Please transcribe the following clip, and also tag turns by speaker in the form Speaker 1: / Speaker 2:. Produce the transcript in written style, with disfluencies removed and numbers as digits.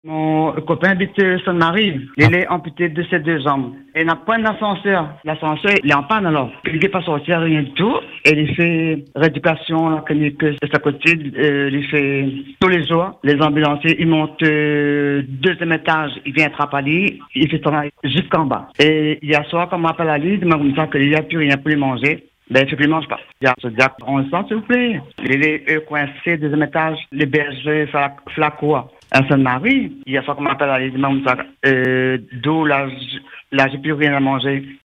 Speaker 1: Mon copain habite Sainte-Marie. Il est amputé de ses deux jambes. Il n'a pas d'ascenseur. L'ascenseur, il est en panne alors. Il ne peut pas sortir, rien du tout. Et il fait rééducation, la clinique de sa côté. Il fait tous les jours. Les ambulanciers, ils montent deuxième étage. Il vient attraper. Il fait travail jusqu'en bas. Et hier soir, quand on m'appelle à lui, il m'a dit qu'il n'y a plus rien pour lui manger. Ben, il ne mange pas. Il y a ce diable, on le sent, s'il vous plaît. Il est coincé, deuxième étage, les bergers, Flacoa. À Sainte-Marie, il y a ça qu'on m'appelle à l'île, d'où là, j'ai plus rien à manger.